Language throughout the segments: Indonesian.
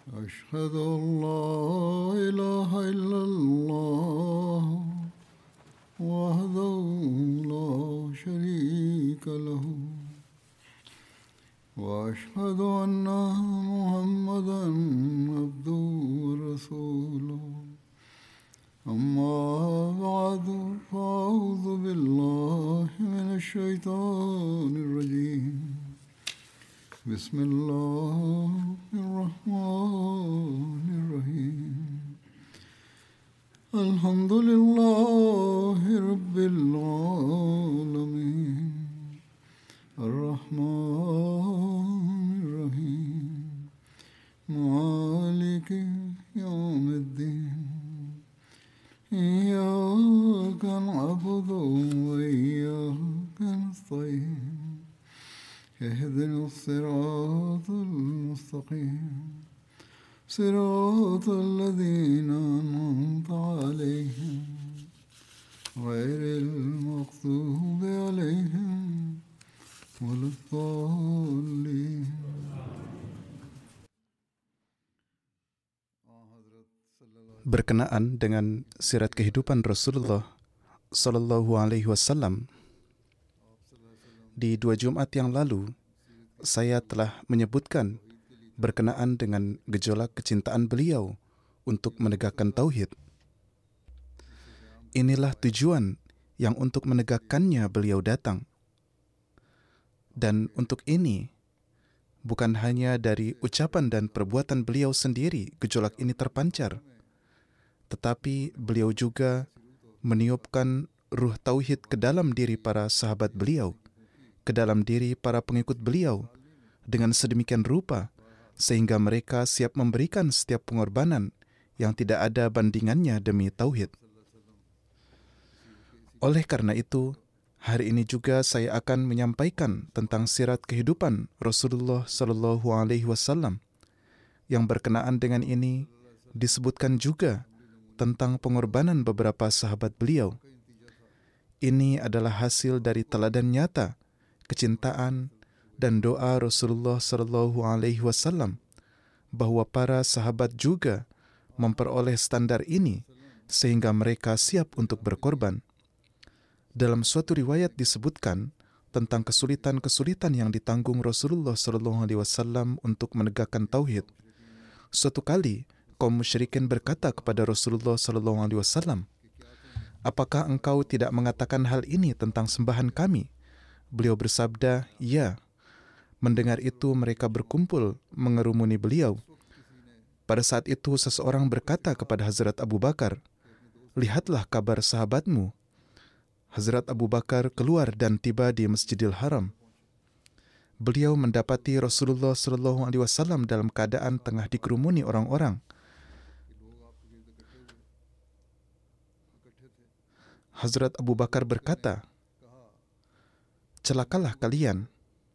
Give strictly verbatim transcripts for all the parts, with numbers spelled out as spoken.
أشهد أن لا إله إلا الله وحده لا شريك له وأشهد أن محمدا عبده ورسوله أما بعد فأعوذ بالله من الشيطان الرجيم بسم الله الرحمن الرحيم الحمد لله رب العالمين الرحمن الرحيم مالك يوم الدين إياك نعبد وإياك نستعين اهدنا الصراط المستقيم صراط الذين أنعمت عليهم غير المغضوب عليهم ولا الضالين. Berkenaan dengan sirat kehidupan Rasulullah Sallallahu Alaihi Wasallam, di dua Jumat yang lalu saya telah menyebutkan berkenaan dengan gejolak kecintaan beliau untuk menegakkan tauhid. Inilah tujuan yang untuk menegakkannya beliau datang. Dan untuk ini, bukan hanya dari ucapan dan perbuatan beliau sendiri gejolak ini terpancar, tetapi beliau juga meniupkan ruh tauhid ke dalam diri para sahabat beliau, ke dalam diri para pengikut beliau, dengan sedemikian rupa sehingga mereka siap memberikan setiap pengorbanan yang tidak ada bandingannya demi tauhid. Oleh karena itu, hari ini juga saya akan menyampaikan tentang sirat kehidupan Rasulullah Sallallahu Alaihi Wasallam. Yang berkenaan dengan ini disebutkan juga tentang pengorbanan beberapa sahabat beliau. Ini adalah hasil dari teladan nyata kecintaan dan doa Rasulullah Sallallahu Alaihi Wasallam bahwa para sahabat juga memperoleh standar ini sehingga mereka siap untuk berkorban. Dalam suatu riwayat disebutkan tentang kesulitan-kesulitan yang ditanggung Rasulullah Sallallahu Alaihi Wasallam untuk menegakkan tauhid. Suatu kali kaum musyrikin berkata kepada Rasulullah Sallallahu Alaihi Wasallam, "Apakah engkau tidak mengatakan hal ini tentang sembahan kami?" Beliau bersabda, "Ya." Mendengar itu mereka berkumpul mengerumuni beliau. Pada saat itu seseorang berkata kepada Hazrat Abu Bakar, "Lihatlah kabar sahabatmu." Hazrat Abu Bakar keluar dan tiba di Masjidil Haram. Beliau mendapati Rasulullah Sallallahu Alaihi Wasallam dalam keadaan tengah dikerumuni orang-orang. Hazrat Abu Bakar berkata, "Celakalah kalian."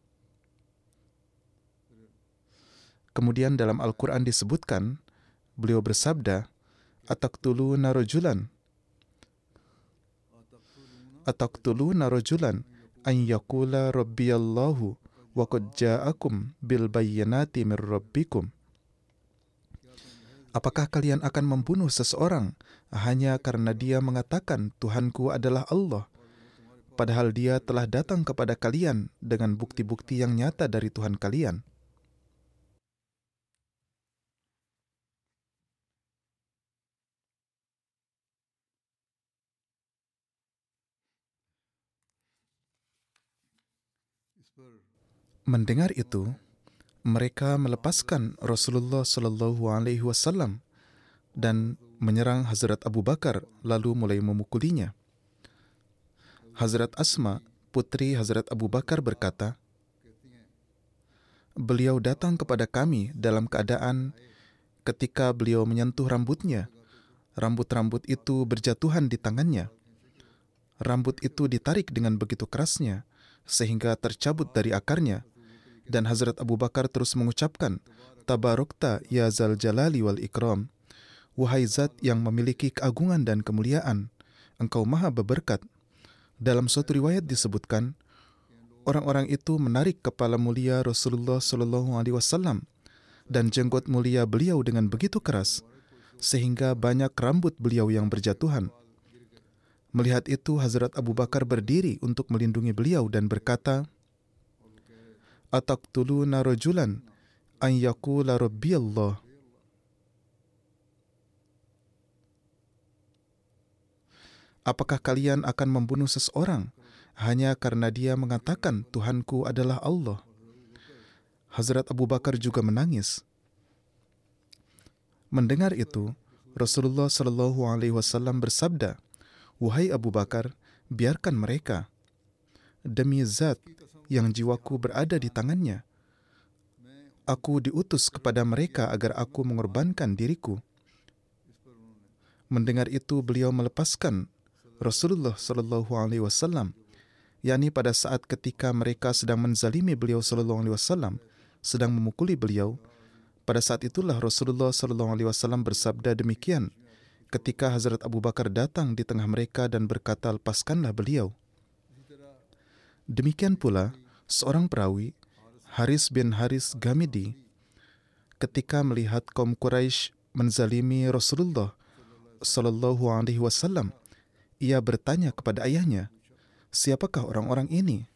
Kemudian dalam Al-Quran disebutkan, beliau bersabda, "Ataqtuluna rajulan Ataqtuluna rajulan an yaqula rabbiyallahu wa qad ja'akum bil bayyinati min rabbikum." Apakah kalian akan membunuh seseorang hanya karena dia mengatakan Tuhanku adalah Allah, padahal dia telah datang kepada kalian dengan bukti-bukti yang nyata dari Tuhan kalian? Mendengar itu, mereka melepaskan Rasulullah Sallallahu Alaihi Wasallam dan menyerang Hazrat Abu Bakar lalu mulai memukulinya. Hazrat Asma, putri Hazrat Abu Bakar berkata, "Beliau datang kepada kami dalam keadaan ketika beliau menyentuh rambutnya, rambut-rambut itu berjatuhan di tangannya. Rambut itu ditarik dengan begitu kerasnya sehingga tercabut dari akarnya. Dan Hazrat Abu Bakar terus mengucapkan, Tabarokta ya zal jalali wal ikram. Wahai zat yang memiliki keagungan dan kemuliaan, engkau maha berberkat. Dalam suatu riwayat disebutkan, orang-orang itu menarik kepala mulia Rasulullah Sallallahu Alaihi Wasallam dan jenggot mulia beliau dengan begitu keras, sehingga banyak rambut beliau yang berjatuhan. Melihat itu, Hazrat Abu Bakar berdiri untuk melindungi beliau dan berkata, "Ataqtuluna rajulan an yaqula Rabbi Allah." Apakah kalian akan membunuh seseorang hanya karena dia mengatakan Tuhanku adalah Allah? Hazrat Abu Bakar juga menangis. Mendengar itu, Rasulullah Shallallahu Alaihi Wasallam bersabda, "Wahai Abu Bakar, biarkan mereka. Demi Zat yang jiwaku berada di tangannya, aku diutus kepada mereka agar aku mengorbankan diriku." Mendengar itu, beliau melepaskan Rasulullah Shallallahu Alaihi Wasallam, yakni pada saat ketika mereka sedang menzalimi beliau Shallallahu Alaihi Wasallam, sedang memukuli beliau. Pada saat itulah Rasulullah Shallallahu Alaihi Wasallam bersabda demikian ketika Hazrat Abu Bakar datang di tengah mereka dan berkata, "Lepaskanlah beliau." Demikian pula seorang perawi, Haris bin Haris Ghamidi, ketika melihat kaum Quraisy menzalimi Rasulullah Shallallahu Alaihi Wasallam, ia bertanya kepada ayahnya, "Siapakah orang-orang ini?"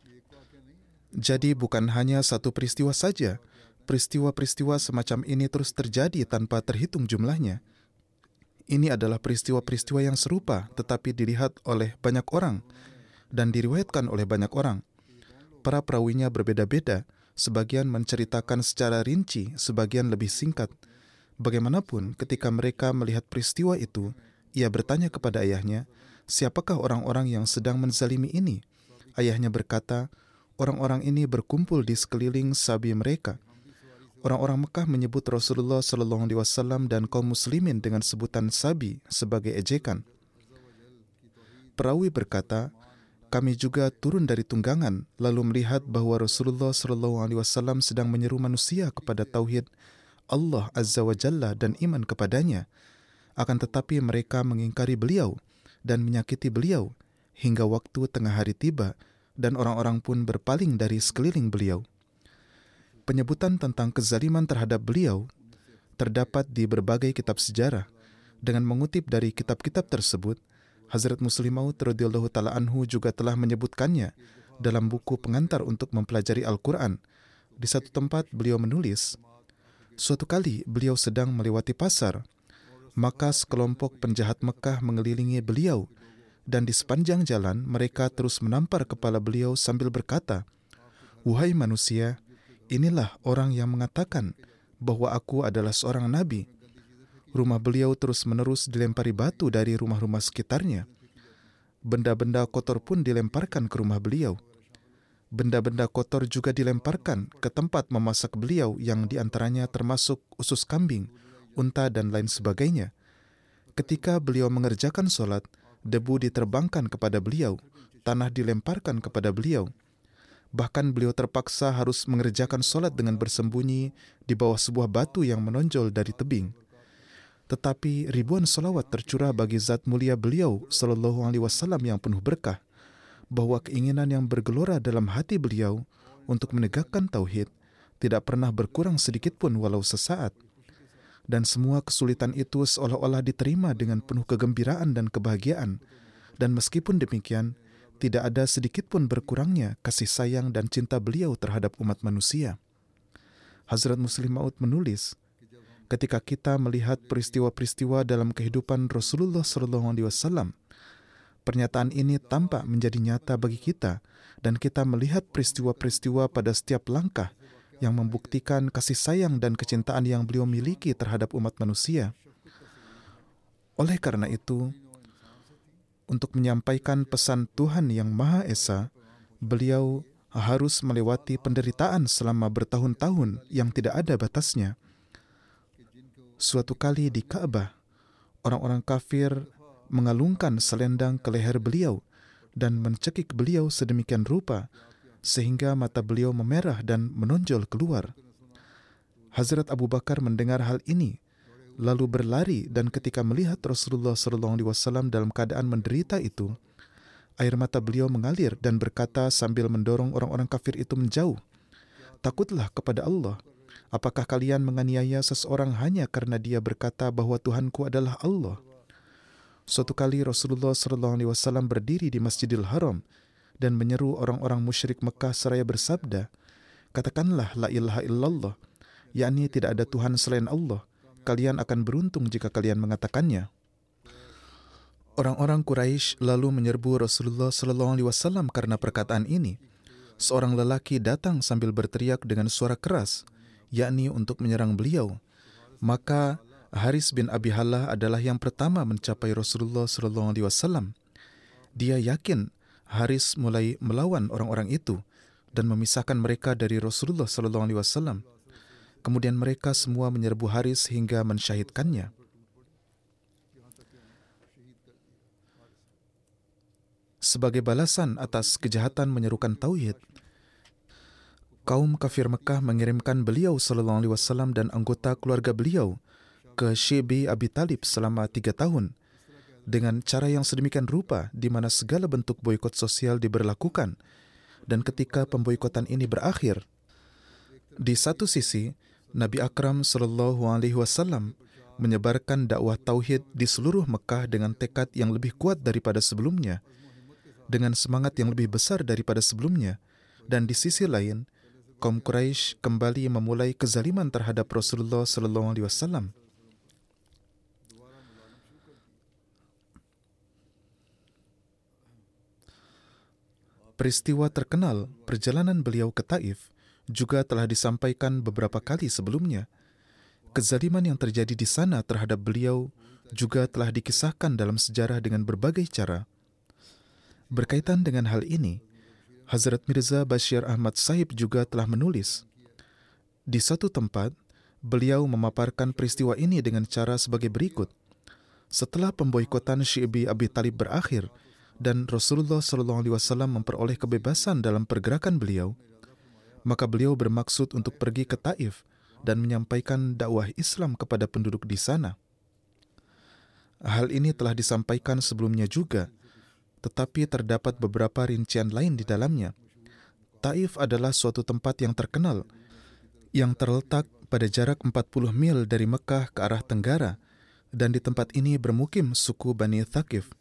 Jadi bukan hanya satu peristiwa saja, peristiwa-peristiwa semacam ini terus terjadi tanpa terhitung jumlahnya. Ini adalah peristiwa-peristiwa yang serupa tetapi dilihat oleh banyak orang dan diriwayatkan oleh banyak orang. Para perawinya berbeda-beda, sebagian menceritakan secara rinci, sebagian lebih singkat. Bagaimanapun, ketika mereka melihat peristiwa itu, ia bertanya kepada ayahnya, "Siapakah orang-orang yang sedang menzalimi ini?" Ayahnya berkata, "Orang-orang ini berkumpul di sekeliling sabi mereka." Orang-orang Mekah menyebut Rasulullah Shallallahu Alaihi Wasallam dan kaum muslimin dengan sebutan sabi sebagai ejekan. Perawi berkata, "Kami juga turun dari tunggangan lalu melihat bahwa Rasulullah Shallallahu Alaihi Wasallam sedang menyeru manusia kepada tauhid Allah Azza wa Jalla dan iman kepadanya. Akan tetapi mereka mengingkari beliau dan menyakiti beliau hingga waktu tengah hari tiba dan orang-orang pun berpaling dari sekeliling beliau." Penyebutan tentang kezaliman terhadap beliau terdapat di berbagai kitab sejarah. Dengan mengutip dari kitab-kitab tersebut, Hazrat Muslim Maud radhiyallahu ta'ala anhu juga telah menyebutkannya dalam buku pengantar untuk mempelajari Al-Quran. Di satu tempat beliau menulis, "Suatu kali beliau sedang melewati pasar, maka sekelompok penjahat Mekah mengelilingi beliau, dan di sepanjang jalan mereka terus menampar kepala beliau sambil berkata, 'Wahai manusia, inilah orang yang mengatakan bahwa aku adalah seorang nabi.' Rumah beliau terus-menerus dilempari batu dari rumah-rumah sekitarnya. Benda-benda kotor pun dilemparkan ke rumah beliau. Benda-benda kotor juga dilemparkan ke tempat memasak beliau yang diantaranya termasuk usus kambing, unta, dan lain sebagainya. Ketika beliau mengerjakan sholat, debu diterbangkan kepada beliau, tanah dilemparkan kepada beliau. Bahkan beliau terpaksa harus mengerjakan sholat dengan bersembunyi di bawah sebuah batu yang menonjol dari tebing. Tetapi ribuan salawat tercurah bagi zat mulia beliau Sallallahu Alaihi Wasallam yang penuh berkah, bahwa keinginan yang bergelora dalam hati beliau untuk menegakkan tauhid tidak pernah berkurang sedikit pun walau sesaat. Dan semua kesulitan itu seolah-olah diterima dengan penuh kegembiraan dan kebahagiaan. Dan meskipun demikian, tidak ada sedikit pun berkurangnya kasih sayang dan cinta beliau terhadap umat manusia. Hazrat Muslim Maud menulis, ketika kita melihat peristiwa-peristiwa dalam kehidupan Rasulullah Shallallahu Alaihi Wasallam, pernyataan ini tampak menjadi nyata bagi kita, dan kita melihat peristiwa-peristiwa pada setiap langkah yang membuktikan kasih sayang dan kecintaan yang beliau miliki terhadap umat manusia. Oleh karena itu, untuk menyampaikan pesan Tuhan yang Maha Esa, beliau harus melewati penderitaan selama bertahun-tahun yang tidak ada batasnya. Suatu kali di Ka'bah, orang-orang kafir mengalungkan selendang ke leher beliau dan mencekik beliau sedemikian rupa sehingga mata beliau memerah dan menonjol keluar. Hazrat Abu Bakar mendengar hal ini, lalu berlari, dan ketika melihat Rasulullah shallallahu alaihi wasallam dalam keadaan menderita itu, air mata beliau mengalir dan berkata sambil mendorong orang-orang kafir itu menjauh, "Takutlah kepada Allah. Apakah kalian menganiaya seseorang hanya karena dia berkata bahwa Tuhanku adalah Allah? Suatu kali Rasulullah shallallahu alaihi wasallam berdiri di Masjidil Haram dan menyeru orang-orang musyrik Mekah seraya bersabda, "Katakanlah la ilaha illallah, yakni tidak ada Tuhan selain Allah. Kalian akan beruntung jika kalian mengatakannya." Orang-orang Quraisy lalu menyerbu Rasulullah shallallahu alaihi wasallam karena perkataan ini. Seorang lelaki datang sambil berteriak dengan suara keras, yakni untuk menyerang beliau. Maka Haris bin Abi Halah adalah yang pertama mencapai Rasulullah shallallahu alaihi wasallam. Dia yakin Haris mulai melawan orang-orang itu dan memisahkan mereka dari Rasulullah shallallahu alaihi wasallam. Kemudian mereka semua menyerbu Haris hingga mensyahidkannya. Sebagai balasan atas kejahatan menyerukan tauhid, kaum kafir Mekah mengirimkan beliau sallallahu alaihi wasallam dan anggota keluarga beliau ke Syi'bi Abi Talib selama tiga tahun dengan cara yang sedemikian rupa di mana segala bentuk boikot sosial diberlakukan. Dan ketika pemboikotan ini berakhir, di satu sisi Nabi Akram sallallahu alaihi wasallam menyebarkan dakwah tauhid di seluruh Mekah dengan tekad yang lebih kuat daripada sebelumnya, dengan semangat yang lebih besar daripada sebelumnya. Dan di sisi lain, kaum Quraisy kembali memulai kezaliman terhadap Rasulullah sallallahu alaihi wasallam. Peristiwa terkenal perjalanan beliau ke Taif juga telah disampaikan beberapa kali sebelumnya. Kezaliman yang terjadi di sana terhadap beliau juga telah dikisahkan dalam sejarah dengan berbagai cara. Berkaitan dengan hal ini, Hazrat Mirza Bashir Ahmad Sahib juga telah menulis. Di satu tempat, beliau memaparkan peristiwa ini dengan cara sebagai berikut. Setelah pemboikotan Syi'bi Abi Talib berakhir dan Rasulullah shallallahu alaihi wasallam memperoleh kebebasan dalam pergerakan beliau, maka beliau bermaksud untuk pergi ke Taif dan menyampaikan dakwah Islam kepada penduduk di sana. Hal ini telah disampaikan sebelumnya juga, tetapi terdapat beberapa rincian lain di dalamnya. Taif adalah suatu tempat yang terkenal, yang terletak pada jarak empat puluh mil dari Mekah ke arah tenggara, dan di tempat ini bermukim suku Bani Thaqif.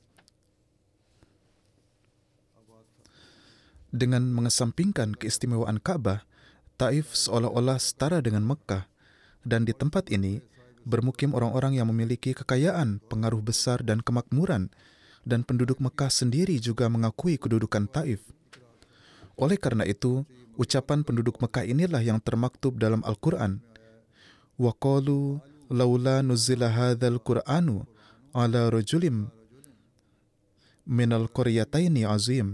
Dengan mengesampingkan keistimewaan Ka'bah, Taif seolah-olah setara dengan Mekah, dan di tempat ini bermukim orang-orang yang memiliki kekayaan, pengaruh besar, dan kemakmuran, dan penduduk Mekah sendiri juga mengakui kedudukan Taif. Oleh karena itu, ucapan penduduk Mekah inilah yang termaktub dalam Al-Quran. Wa qalu laula nuzila hadzal Qur'anu ala rajulim minal qaryataini azim.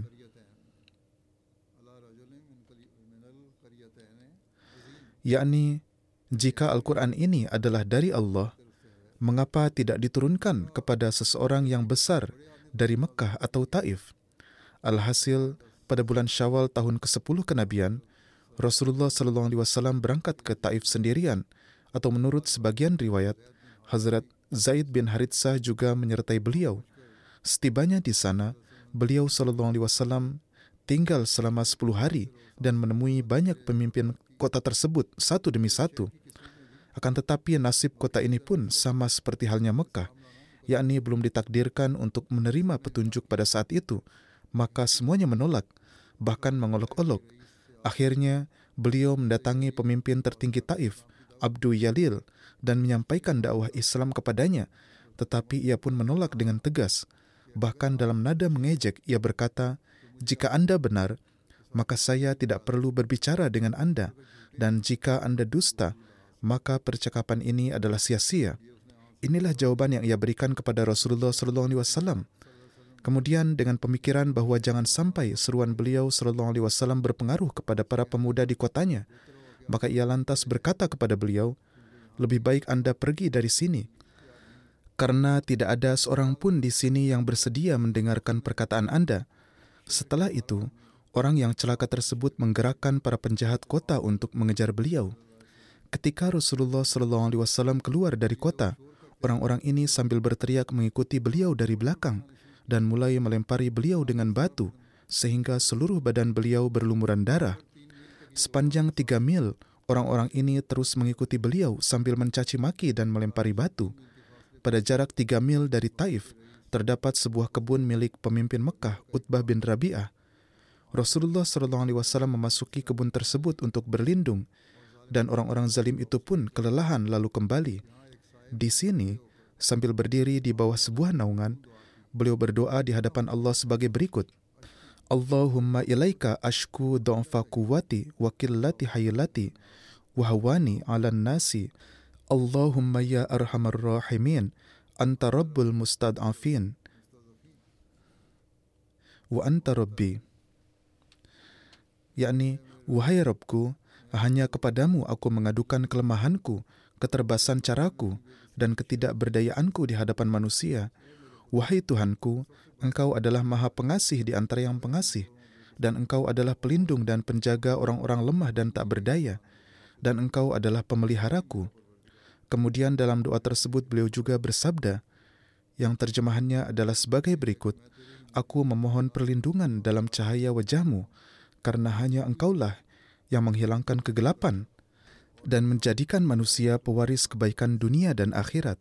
Yakni, jika Al-Quran ini adalah dari Allah, mengapa tidak diturunkan kepada seseorang yang besar dari Mekah atau Taif? Alhasil, pada bulan Syawal tahun kesepuluh kenabian, Rasulullah shallallahu alaihi wasallam berangkat ke Taif sendirian, atau menurut sebagian riwayat, Hazrat Zaid bin Haritsah juga menyertai beliau. Setibanya di sana, beliau shallallahu alaihi wasallam tinggal selama sepuluh hari dan menemui banyak pemimpin kota tersebut satu demi satu. Akan tetapi nasib kota ini pun sama seperti halnya Mekah, yakni belum ditakdirkan untuk menerima petunjuk pada saat itu, maka semuanya menolak, bahkan mengolok-olok. Akhirnya, beliau mendatangi pemimpin tertinggi Taif, Abdu Yalil, dan menyampaikan dakwah Islam kepadanya, tetapi ia pun menolak dengan tegas. Bahkan dalam nada mengejek, ia berkata, "Jika Anda benar, maka saya tidak perlu berbicara dengan Anda, dan jika Anda dusta, maka percakapan ini adalah sia-sia." Inilah jawaban yang ia berikan kepada Rasulullah shallallahu alaihi wasallam. Kemudian dengan pemikiran bahwa jangan sampai seruan beliau shallallahu alaihi wasallam berpengaruh kepada para pemuda di kotanya, maka ia lantas berkata kepada beliau, "Lebih baik Anda pergi dari sini, karena tidak ada seorang pun di sini yang bersedia mendengarkan perkataan Anda." Setelah itu, orang yang celaka tersebut menggerakkan para penjahat kota untuk mengejar beliau. Ketika Rasulullah shallallahu alaihi wasallam keluar dari kota, orang-orang ini sambil berteriak mengikuti beliau dari belakang dan mulai melempari beliau dengan batu sehingga seluruh badan beliau berlumuran darah. Sepanjang tiga mil, Orang-orang ini terus mengikuti beliau sambil mencaci maki dan melempari batu. Pada jarak tiga mil dari Taif, terdapat sebuah kebun milik pemimpin Mekah, Utbah bin Rabi'ah. Rasulullah shallallahu alaihi wasallam memasuki kebun tersebut untuk berlindung, dan orang-orang zalim itu pun kelelahan lalu kembali. Di sini, sambil berdiri di bawah sebuah naungan, beliau berdoa di hadapan Allah sebagai berikut. Allahumma ilaika ashku dha'fa quwwati wa qillati haylati wa hawani 'alan nasi. Allahumma ya arhamar rahimin, anta rabbul mustad'afin wa anta rabbi. Yakni, wahai Rabbku, hanya kepadamu aku mengadukan kelemahanku, keterbasan caraku, dan ketidakberdayaanku di hadapan manusia. Wahai Tuhanku, Engkau adalah Maha Pengasih di antara yang pengasih, dan Engkau adalah pelindung dan penjaga orang-orang lemah dan tak berdaya, dan Engkau adalah pemeliharaku. Kemudian dalam doa tersebut beliau juga bersabda, yang terjemahannya adalah sebagai berikut, Aku memohon perlindungan dalam cahaya wajahmu, karena hanya Engkaulah yang menghilangkan kegelapan dan menjadikan manusia pewaris kebaikan dunia dan akhirat.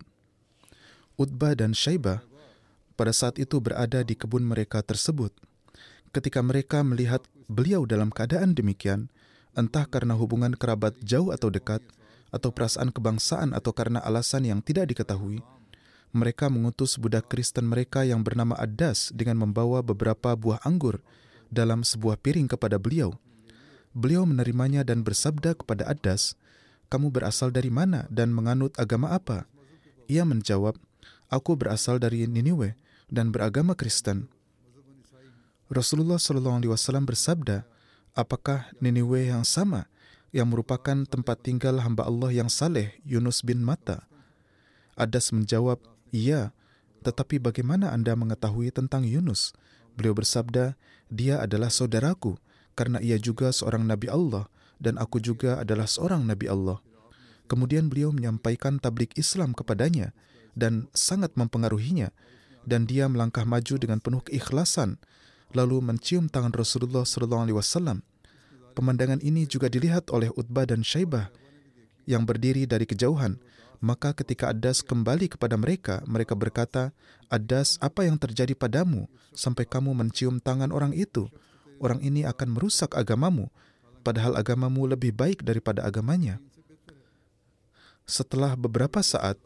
Utbah dan Syaibah pada saat itu berada di kebun mereka tersebut. Ketika mereka melihat beliau dalam keadaan demikian, entah karena hubungan kerabat jauh atau dekat, atau perasaan kebangsaan, atau karena alasan yang tidak diketahui, mereka mengutus budak Kristen mereka yang bernama Addas dengan membawa beberapa buah anggur dalam sebuah piring kepada beliau. Beliau menerimanya dan bersabda kepada Addas, "Kamu berasal dari mana dan menganut agama apa?" Ia menjawab, "Aku berasal dari Niniwe dan beragama Kristen." Rasulullah shallallahu alaihi wasallam bersabda, "Apakah Niniwe yang sama, yang merupakan tempat tinggal hamba Allah yang saleh, Yunus bin Matta?" Addas menjawab, "Iya, tetapi bagaimana Anda mengetahui tentang Yunus?" Beliau bersabda, "Dia adalah saudaraku, karena ia juga seorang Nabi Allah, dan aku juga adalah seorang Nabi Allah." Kemudian beliau menyampaikan tablik Islam kepadanya, dan sangat mempengaruhinya, dan dia melangkah maju dengan penuh keikhlasan, lalu mencium tangan Rasulullah shallallahu alaihi wasallam. Pemandangan ini juga dilihat oleh Utbah dan Syaibah yang berdiri dari kejauhan. Maka ketika Addas kembali kepada mereka, mereka berkata, "Addas, apa yang terjadi padamu sampai kamu mencium tangan orang itu? Orang ini akan merusak agamamu, padahal agamamu lebih baik daripada agamanya." Setelah beberapa saat,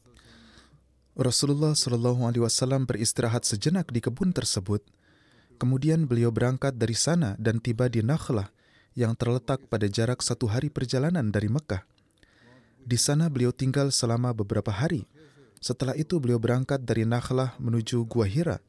Rasulullah shallallahu alaihi wasallam beristirahat sejenak di kebun tersebut. Kemudian beliau berangkat dari sana dan tiba di Nakhlah yang terletak pada jarak satu hari perjalanan dari Mekah. Di sana beliau tinggal selama beberapa hari. Setelah itu beliau berangkat dari Nakhlah menuju Gua Hira.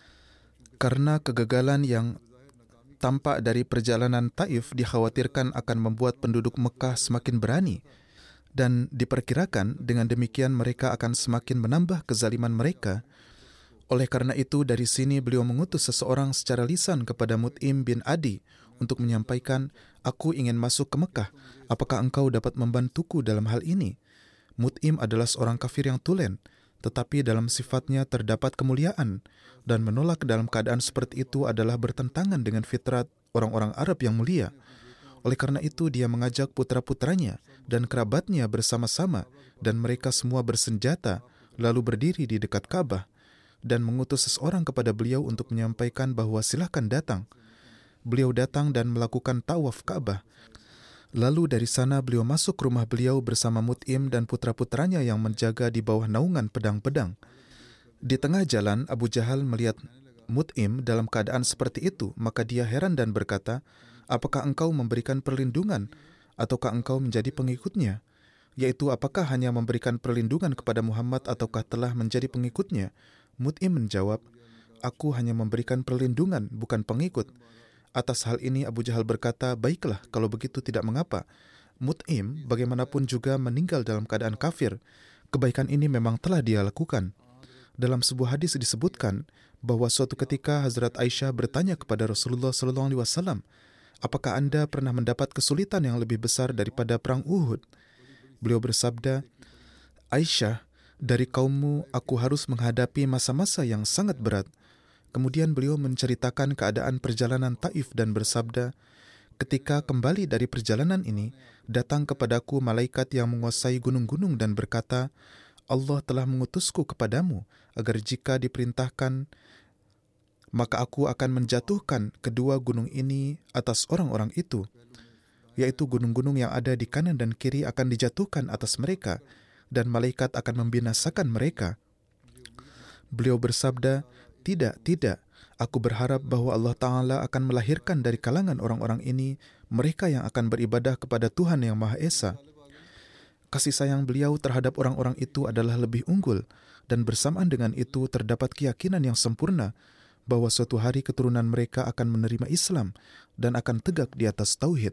Karena kegagalan yang tampak dari perjalanan Taif dikhawatirkan akan membuat penduduk Mekah semakin berani, dan diperkirakan dengan demikian mereka akan semakin menambah kezaliman mereka. Oleh karena itu dari sini beliau mengutus seseorang secara lisan kepada Mut'im bin Adi untuk menyampaikan, "Aku ingin masuk ke Mekah. Apakah engkau dapat membantuku dalam hal ini?" Mut'im adalah seorang kafir yang tulen, tetapi dalam sifatnya terdapat kemuliaan, dan menolak dalam keadaan seperti itu adalah bertentangan dengan fitrat orang-orang Arab yang mulia. Oleh karena itu dia mengajak putra-putranya dan kerabatnya bersama-sama, dan mereka semua bersenjata, lalu berdiri di dekat Ka'bah, dan mengutus seseorang kepada beliau untuk menyampaikan bahwa silahkan datang. Beliau datang dan melakukan tawaf Ka'bah. Lalu dari sana beliau masuk ke rumah beliau bersama Mut'im dan putra-putranya yang menjaga di bawah naungan pedang-pedang. Di tengah jalan, Abu Jahal melihat Mut'im dalam keadaan seperti itu, maka dia heran dan berkata, "Apakah engkau memberikan perlindungan, ataukah engkau menjadi pengikutnya?" Yaitu, apakah hanya memberikan perlindungan kepada Muhammad ataukah telah menjadi pengikutnya? Mut'im menjawab, "Aku hanya memberikan perlindungan, bukan pengikut." Atas hal ini Abu Jahal berkata, "Baiklah, kalau begitu tidak mengapa. Mut'im bagaimanapun juga meninggal dalam keadaan kafir. Kebaikan ini memang telah dia lakukan." Dalam sebuah hadis disebutkan bahwa suatu ketika Hazrat Aisyah bertanya kepada Rasulullah shallallahu alaihi wasallam, "Apakah Anda pernah mendapat kesulitan yang lebih besar daripada perang Uhud?" Beliau bersabda, "Aisyah, dari kaummu aku harus menghadapi masa-masa yang sangat berat." Kemudian beliau menceritakan keadaan perjalanan Taif dan bersabda, Ketika kembali dari perjalanan ini, datang kepadaku malaikat yang menguasai gunung-gunung dan berkata, Allah telah mengutusku kepadamu agar jika diperintahkan, maka aku akan menjatuhkan kedua gunung ini atas orang-orang itu, yaitu gunung-gunung yang ada di kanan dan kiri akan dijatuhkan atas mereka, dan malaikat akan membinasakan mereka. Beliau bersabda, tidak, tidak, aku berharap bahwa Allah Ta'ala akan melahirkan dari kalangan orang-orang ini mereka yang akan beribadah kepada Tuhan yang Maha Esa. Kasih sayang beliau terhadap orang-orang itu adalah lebih unggul, dan bersamaan dengan itu terdapat keyakinan yang sempurna bahwa suatu hari keturunan mereka akan menerima Islam dan akan tegak di atas tauhid.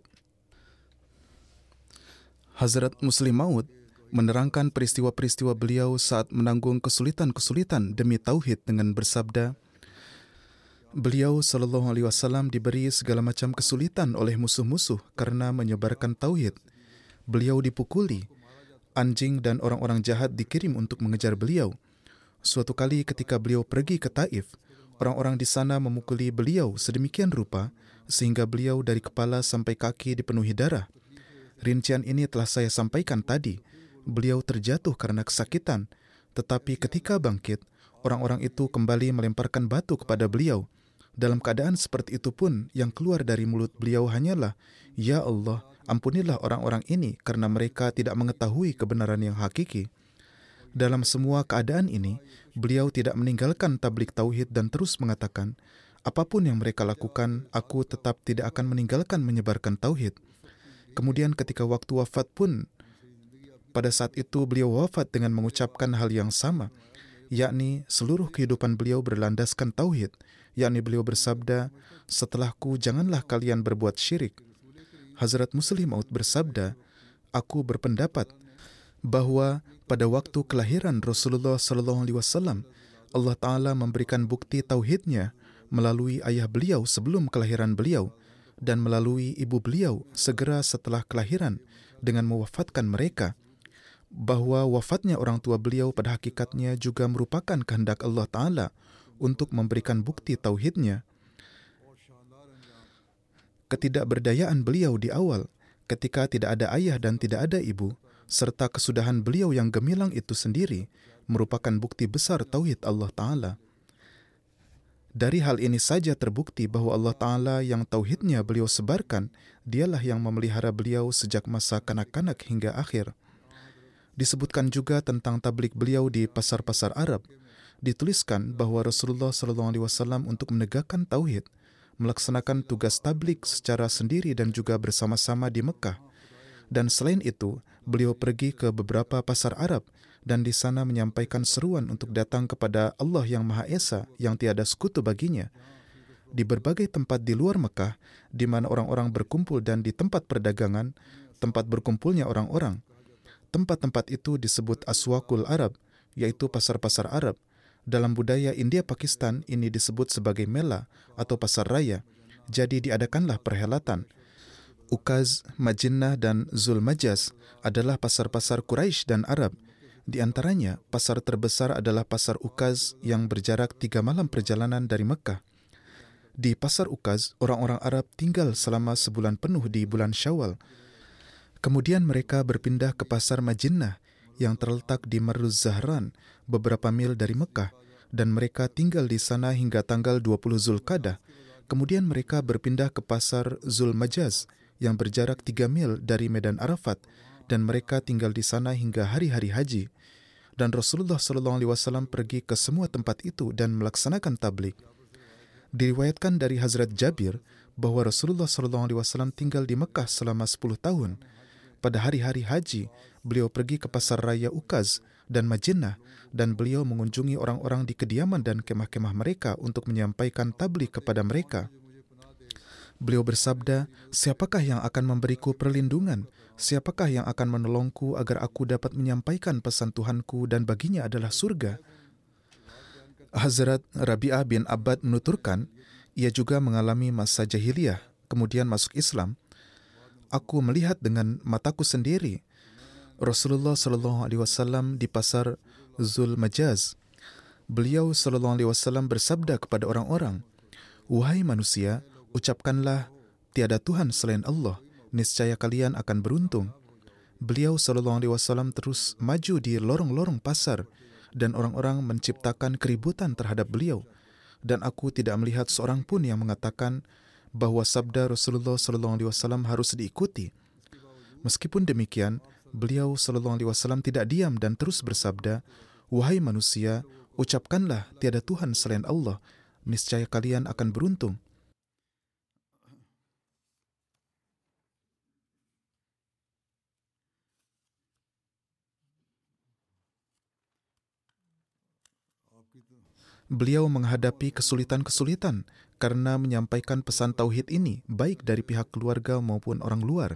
Hazrat Muslim Maud menerangkan peristiwa-peristiwa beliau saat menanggung kesulitan-kesulitan demi tauhid dengan bersabda, beliau sallallahu alaihi wasallam diberi segala macam kesulitan oleh musuh-musuh karena menyebarkan tauhid. Beliau dipukuli, anjing dan orang-orang jahat dikirim untuk mengejar beliau. Suatu kali ketika beliau pergi ke Taif, orang-orang di sana memukuli beliau sedemikian rupa sehingga beliau dari kepala sampai kaki dipenuhi darah. Rincian ini telah saya sampaikan tadi. Beliau terjatuh karena kesakitan, tetapi ketika bangkit, orang-orang itu kembali melemparkan batu kepada beliau. Dalam keadaan seperti itu pun, yang keluar dari mulut beliau hanyalah, Ya Allah, ampunilah orang-orang ini karena mereka tidak mengetahui kebenaran yang hakiki. Dalam semua keadaan ini, beliau tidak meninggalkan tablik tauhid dan terus mengatakan, apapun yang mereka lakukan, aku tetap tidak akan meninggalkan menyebarkan tauhid. Kemudian ketika waktu wafat pun, pada saat itu beliau wafat dengan mengucapkan hal yang sama, yakni seluruh kehidupan beliau berlandaskan tauhid, yakni beliau bersabda, setelahku janganlah kalian berbuat syirik. Hazrat Muslim Maud bersabda, aku berpendapat bahwa pada waktu kelahiran Rasulullah sallallahu alaihi wasallam, Allah Ta'ala memberikan bukti tauhidnya melalui ayah beliau sebelum kelahiran beliau dan melalui ibu beliau segera setelah kelahiran dengan mewafatkan mereka, bahwa wafatnya orang tua beliau pada hakikatnya juga merupakan kehendak Allah Ta'ala untuk memberikan bukti tauhidnya. Ketidakberdayaan beliau di awal ketika tidak ada ayah dan tidak ada ibu, serta kesudahan beliau yang gemilang itu sendiri merupakan bukti besar tauhid Allah Ta'ala. Dari hal ini saja terbukti bahwa Allah Ta'ala yang tauhidnya beliau sebarkan, dialah yang memelihara beliau sejak masa kanak-kanak hingga akhir. Disebutkan juga tentang tablik beliau di pasar-pasar Arab. Dituliskan bahwa Rasulullah sallallahu alaihi wasallam untuk menegakkan tauhid, melaksanakan tugas tablik secara sendiri dan juga bersama-sama di Mekah. Dan selain itu, beliau pergi ke beberapa pasar Arab dan di sana menyampaikan seruan untuk datang kepada Allah yang Maha Esa yang tiada sekutu baginya. Di berbagai tempat di luar Mekah, di mana orang-orang berkumpul dan di tempat perdagangan, tempat berkumpulnya orang-orang. Tempat-tempat itu disebut Aswaqul Arab, yaitu pasar-pasar Arab. Dalam budaya India Pakistan ini disebut sebagai Mela atau pasar raya. Jadi diadakanlah perhelatan. Ukaz, Majinnah dan Zulmajaz adalah pasar-pasar Quraisy dan Arab. Di antaranya, pasar terbesar adalah pasar Ukaz yang berjarak tiga malam perjalanan dari Mekah. Di pasar Ukaz, orang-orang Arab tinggal selama sebulan penuh di bulan Syawal. Kemudian mereka berpindah ke pasar Majinnah yang terletak di Marruz Zahran, beberapa mil dari Mekah, dan mereka tinggal di sana hingga tanggal dua puluh Zulqadah. Kemudian mereka berpindah ke pasar Zulmajaz yang berjarak tiga mil dari Medan Arafat, dan mereka tinggal di sana hingga hari-hari haji. Dan Rasulullah sallallahu alaihi wasallam pergi ke semua tempat itu dan melaksanakan tablik. Diriwayatkan dari Hazrat Jabir bahwa Rasulullah sallallahu alaihi wasallam tinggal di Mekah selama sepuluh tahun. Pada hari-hari haji, beliau pergi ke pasar raya Ukaz dan Majinnah, dan beliau mengunjungi orang-orang di kediaman dan kemah-kemah mereka untuk menyampaikan tablik kepada mereka. Beliau bersabda, siapakah yang akan memberiku perlindungan? Siapakah yang akan menolongku agar aku dapat menyampaikan pesan Tuhanku dan baginya adalah surga? Hazrat Rabi'ah bin Abbad menuturkan, ia juga mengalami masa jahiliyah, kemudian masuk Islam. Aku melihat dengan mataku sendiri Rasulullah sallallahu alaihi wasallam di pasar Zulmajaz. Beliau sallallahu alaihi wasallam bersabda kepada orang-orang, wahai manusia, ucapkanlah tiada Tuhan selain Allah, niscaya kalian akan beruntung. Beliau sallallahu alaihi wasallam terus maju di lorong-lorong pasar dan orang-orang menciptakan keributan terhadap beliau, dan aku tidak melihat seorang pun yang mengatakan bahwa sabda Rasulullah sallallahu alaihi wasallam harus diikuti. Meskipun demikian, beliau sallallahu alaihi wasallam tidak diam dan terus bersabda, "Wahai manusia, ucapkanlah tiada Tuhan selain Allah, niscaya kalian akan beruntung." Beliau menghadapi kesulitan-kesulitan karena menyampaikan pesan tauhid ini baik dari pihak keluarga maupun orang luar.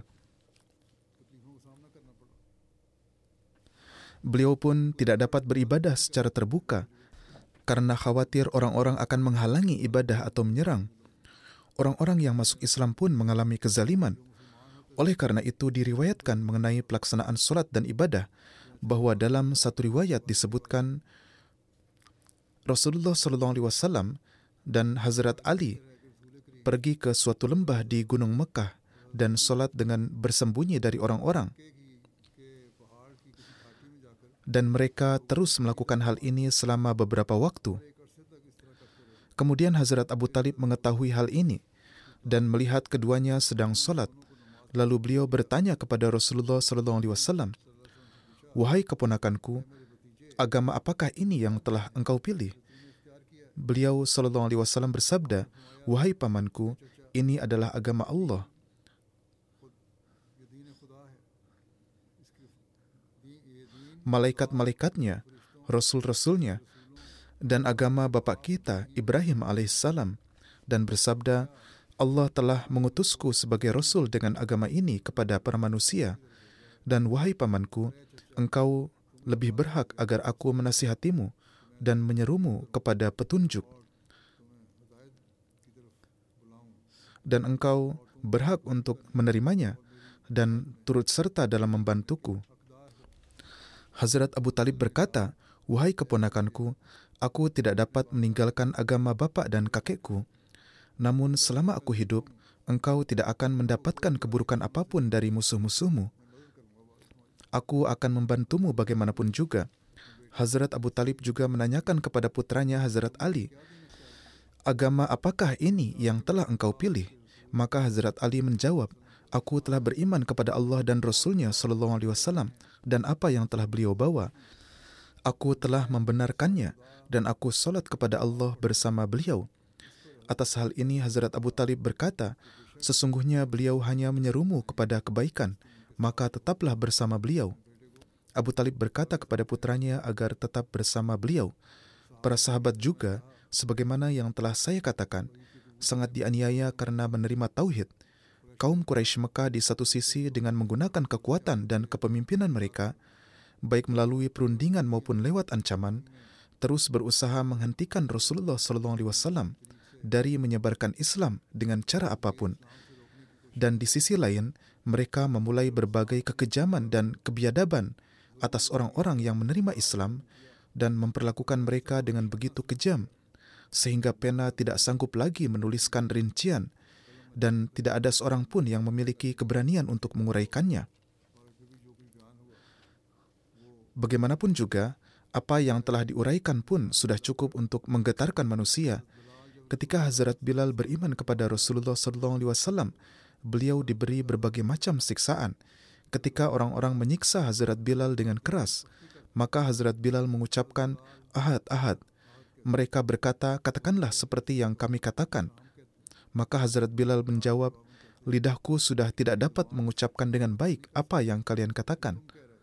Beliau pun tidak dapat beribadah secara terbuka karena khawatir orang-orang akan menghalangi ibadah atau menyerang. Orang-orang yang masuk Islam pun mengalami kezaliman. Oleh karena itu diriwayatkan mengenai pelaksanaan solat dan ibadah bahwa dalam satu riwayat disebutkan Rasulullah sallallahu alaihi wasallam dan Hazrat Ali pergi ke suatu lembah di Gunung Mekah dan solat dengan bersembunyi dari orang-orang. Dan mereka terus melakukan hal ini selama beberapa waktu. Kemudian Hazrat Abu Talib mengetahui hal ini dan melihat keduanya sedang solat. Lalu beliau bertanya kepada Rasulullah sallallahu alaihi wasallam, "Wahai keponakanku, agama apakah ini yang telah engkau pilih?" Beliau sallallahu alaihi wasallam bersabda, "Wahai pamanku, ini adalah agama Allah." Malaikat-malaikatnya, rasul-rasulnya, dan agama bapak kita Ibrahim alaihissalam, dan bersabda, "Allah telah mengutusku sebagai rasul dengan agama ini kepada para manusia, dan wahai pamanku, engkau lebih berhak agar aku menasihatimu dan menyerumu kepada petunjuk, dan engkau berhak untuk menerimanya dan turut serta dalam membantuku." Hazrat Abu Talib berkata, "Wahai keponakanku, aku tidak dapat meninggalkan agama bapak dan kakekku. Namun selama aku hidup, engkau tidak akan mendapatkan keburukan apapun dari musuh-musuhmu. Aku akan membantumu bagaimanapun juga." Hazrat Abu Talib juga menanyakan kepada putranya Hazrat Ali, "Agama apakah ini yang telah engkau pilih?" Maka Hazrat Ali menjawab, "Aku telah beriman kepada Allah dan Rasulnya sallallahu alaihi wasallam dan apa yang telah beliau bawa. Aku telah membenarkannya dan aku salat kepada Allah bersama beliau." Atas hal ini Hazrat Abu Talib berkata, "Sesungguhnya beliau hanya menyerumu kepada kebaikan, maka tetaplah bersama beliau." Abu Talib berkata kepada putranya agar tetap bersama beliau. Para sahabat juga, sebagaimana yang telah saya katakan, sangat dianiaya karena menerima tauhid. Kaum Quraisy Mekah di satu sisi dengan menggunakan kekuatan dan kepemimpinan mereka, baik melalui perundingan maupun lewat ancaman, terus berusaha menghentikan Rasulullah sallallahu alaihi wasallam dari menyebarkan Islam dengan cara apapun. Dan di sisi lain, mereka memulai berbagai kekejaman dan kebiadaban atas orang-orang yang menerima Islam dan memperlakukan mereka dengan begitu kejam, sehingga pena tidak sanggup lagi menuliskan rincian dan tidak ada seorang pun yang memiliki keberanian untuk menguraikannya. Bagaimanapun juga, apa yang telah diuraikan pun sudah cukup untuk menggetarkan manusia. Ketika Hazrat Bilal beriman kepada Rasulullah sallallahu alaihi wasallam, beliau diberi berbagai macam siksaan. Ketika orang-orang menyiksa Hazrat Bilal dengan keras, maka Hazrat Bilal mengucapkan, "Ahad, ahad." Mereka berkata, "Katakanlah seperti yang kami katakan." Maka Hazrat Bilal menjawab, "Lidahku sudah tidak dapat mengucapkan dengan baik apa yang kalian katakan."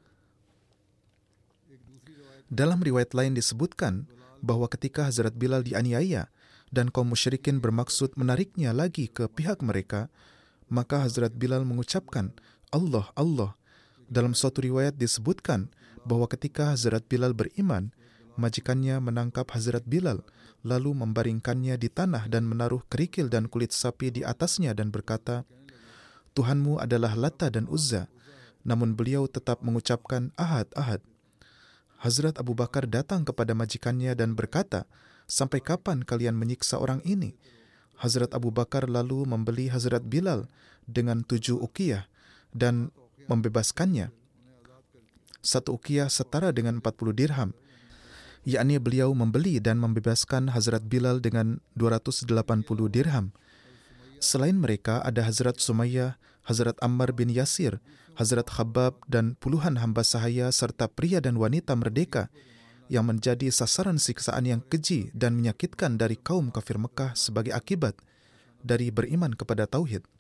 Dalam riwayat lain disebutkan bahwa ketika Hazrat Bilal dianiaya dan kaum musyrikin bermaksud menariknya lagi ke pihak mereka, maka Hazrat Bilal mengucapkan, "Allah, Allah." Dalam suatu riwayat disebutkan bahwa ketika Hazrat Bilal beriman, majikannya menangkap Hazrat Bilal, lalu membaringkannya di tanah dan menaruh kerikil dan kulit sapi di atasnya dan berkata, "Tuhanmu adalah Lata dan Uzza." Namun beliau tetap mengucapkan, "Ahad, ahad." Hazrat Abu Bakar datang kepada majikannya dan berkata, "Sampai kapan kalian menyiksa orang ini?" Hazrat Abu Bakar lalu membeli Hazrat Bilal dengan tujuh uqiyah dan membebaskannya. Satu uqiyah setara dengan empat puluh dirham, yakni beliau membeli dan membebaskan Hazrat Bilal dengan dua ratus delapan puluh dirham. Selain mereka ada Hazrat Sumayyah, Hazrat Ammar bin Yasir, Hazrat Khabbab dan puluhan hamba sahaya serta pria dan wanita merdeka yang menjadi sasaran siksaan yang keji dan menyakitkan dari kaum kafir Mekah sebagai akibat dari beriman kepada Tauhid.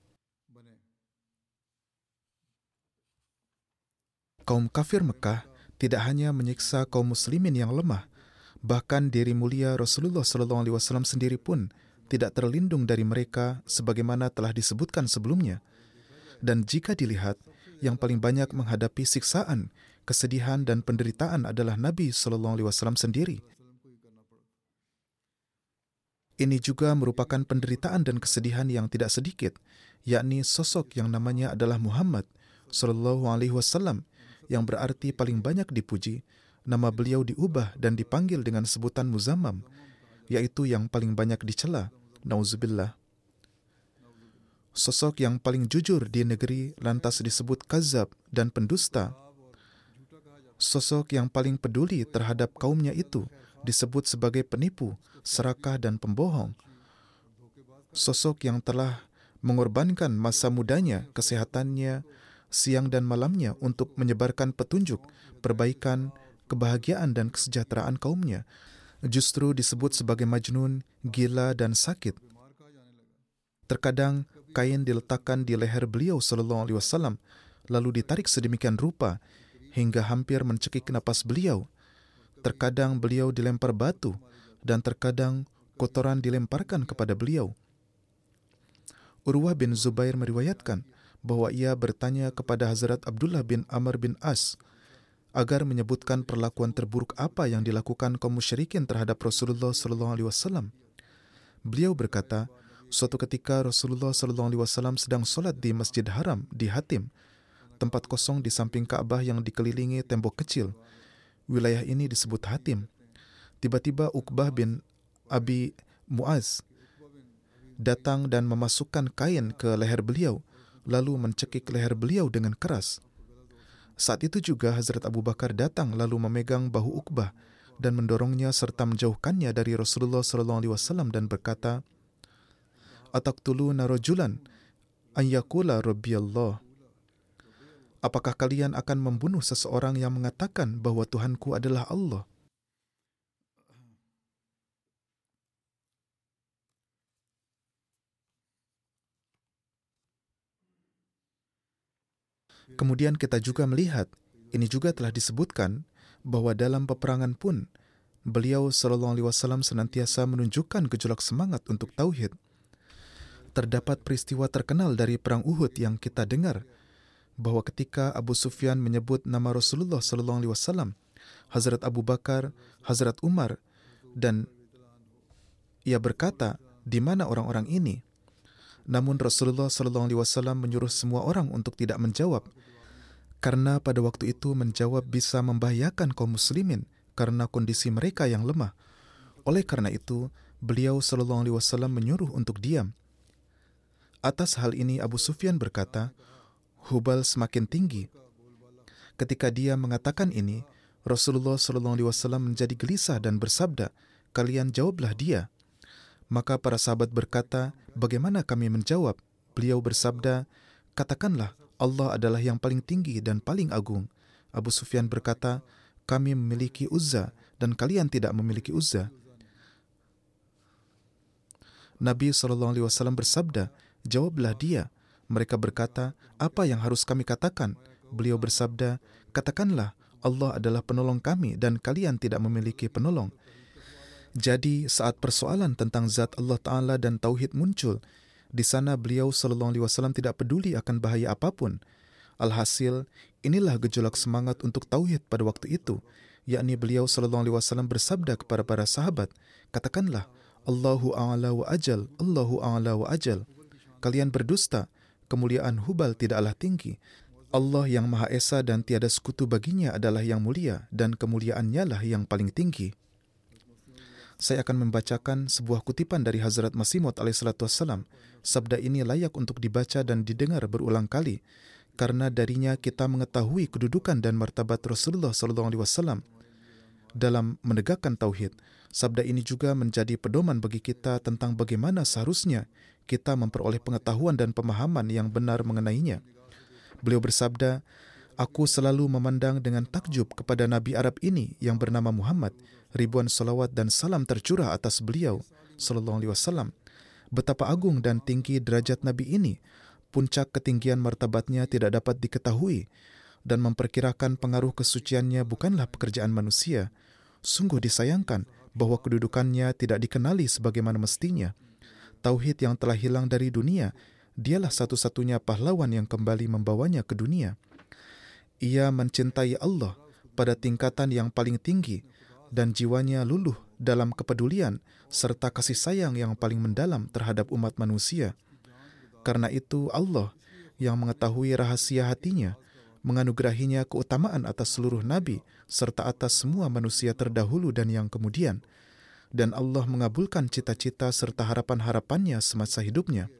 Kaum kafir Mekah tidak hanya menyiksa kaum muslimin yang lemah, bahkan diri mulia Rasulullah shallallahu alaihi wasallam sendiri pun tidak terlindung dari mereka sebagaimana telah disebutkan sebelumnya. Dan jika dilihat, yang paling banyak menghadapi siksaan, kesedihan dan penderitaan adalah Nabi shallallahu alaihi wasallam sendiri. Ini juga merupakan penderitaan dan kesedihan yang tidak sedikit, yakni sosok yang namanya adalah Muhammad shallallahu alaihi wasallam, yang berarti paling banyak dipuji. Nama beliau diubah dan dipanggil dengan sebutan Muzammam, yaitu yang paling banyak dicela. Nauzubillah. Sosok yang paling jujur di negeri lantas disebut kazab dan pendusta. Sosok yang paling peduli terhadap kaumnya itu disebut sebagai penipu, serakah dan pembohong. Sosok yang telah mengorbankan masa mudanya, kesehatannya, siang dan malamnya untuk menyebarkan petunjuk, perbaikan, kebahagiaan dan kesejahteraan kaumnya, justru disebut sebagai majnun, gila dan sakit. Terkadang kain diletakkan di leher beliau sallallahu alaihi wasallam lalu ditarik sedemikian rupa hingga hampir mencekik napas beliau. Terkadang beliau dilempar batu dan terkadang kotoran dilemparkan kepada beliau. Urwah bin Zubair meriwayatkan bahwa ia bertanya kepada Hazrat Abdullah bin Amr bin As agar menyebutkan perlakuan terburuk apa yang dilakukan kaum musyrikin terhadap Rasulullah sallallahu alaihi wasallam. Beliau berkata, suatu ketika Rasulullah sallallahu alaihi wasallam sedang solat di Masjid Haram di Hatim, tempat kosong di samping Ka'bah yang dikelilingi tembok kecil. Wilayah ini disebut Hatim. Tiba-tiba Uqbah bin Abi Mu'az datang dan memasukkan kain ke leher beliau, lalu mencekik leher beliau dengan keras. Saat itu juga Hazrat Abu Bakar datang lalu memegang bahu Uqbah dan mendorongnya serta menjauhkannya dari Rasulullah sallallahu alaihi wasallam dan berkata, "Ataqtuluna rajulan an yaqula rabbiyallah?" Apakah kalian akan membunuh seseorang yang mengatakan bahwa Tuhanku adalah Allah? Kemudian kita juga melihat, ini juga telah disebutkan bahwa dalam peperangan pun beliau sallallahu alaihi wasallam senantiasa menunjukkan gejolak semangat untuk tauhid. Terdapat peristiwa terkenal dari perang Uhud yang kita dengar, bahwa ketika Abu Sufyan menyebut nama Rasulullah sallallahu alaihi wasallam, Hazrat Abu Bakar, Hazrat Umar, dan ia berkata, "Di mana orang-orang ini?" Namun Rasulullah sallallahu alaihi wasallam menyuruh semua orang untuk tidak menjawab, karena pada waktu itu menjawab bisa membahayakan kaum muslimin karena kondisi mereka yang lemah. Oleh karena itu, beliau sallallahu alaihi wasallam menyuruh untuk diam. Atas hal ini Abu Sufyan berkata, Hubal semakin tinggi. Ketika dia mengatakan ini, Rasulullah sallallahu alaihi wasallam menjadi gelisah dan bersabda, "Kalian jawablah dia." Maka para sahabat berkata, "Bagaimana kami menjawab?" Beliau bersabda, "Katakanlah, Allah adalah yang paling tinggi dan paling agung." Abu Sufyan berkata, "Kami memiliki Uzza dan kalian tidak memiliki Uzza." Nabi sallallahu alaihi wasallam bersabda, "Jawablah dia." Mereka berkata, "Apa yang harus kami katakan?" Beliau bersabda, "Katakanlah, Allah adalah penolong kami dan kalian tidak memiliki penolong." Jadi saat persoalan tentang zat Allah Ta'ala dan Tauhid muncul, di sana beliau sallallahu alaihi wasallam tidak peduli akan bahaya apapun. Alhasil, inilah gejolak semangat untuk Tauhid pada waktu itu, yakni beliau sallallahu alaihi wasallam bersabda kepada para sahabat, "Katakanlah, Allahu a'la wa ajal, Allahu a'la wa ajal." Kalian berdusta, kemuliaan Hubal tidaklah tinggi. Allah yang Maha Esa dan tiada sekutu baginya adalah yang mulia dan kemuliaannya lah yang paling tinggi. saya akan membacakan sebuah kutipan dari Hazrat Masih Maud alaihissalatu wassalam. Sabda ini layak untuk dibaca dan didengar berulang kali, karena darinya kita mengetahui kedudukan dan martabat Rasulullah sallallahu alaihi wasallam dalam menegakkan tauhid. Sabda ini juga menjadi pedoman bagi kita tentang bagaimana seharusnya kita memperoleh pengetahuan dan pemahaman yang benar mengenainya. Beliau bersabda, "Aku selalu memandang dengan takjub kepada Nabi Arab ini yang bernama Muhammad, ribuan salawat dan salam tercurah atas beliau sallallahu alaihi wasallam. Betapa agung dan tinggi derajat Nabi ini, puncak ketinggian martabatnya tidak dapat diketahui, dan memperkirakan pengaruh kesuciannya bukanlah pekerjaan manusia. Sungguh disayangkan bahwa kedudukannya tidak dikenali sebagaimana mestinya. Tauhid yang telah hilang dari dunia, dialah satu-satunya pahlawan yang kembali membawanya ke dunia. Ia mencintai Allah pada tingkatan yang paling tinggi, dan jiwanya luluh dalam kepedulian serta kasih sayang yang paling mendalam terhadap umat manusia. Karena itu Allah yang mengetahui rahasia hatinya menganugerahinya keutamaan atas seluruh nabi serta atas semua manusia terdahulu dan yang kemudian, dan Allah mengabulkan cita-cita serta harapan-harapannya semasa hidupnya.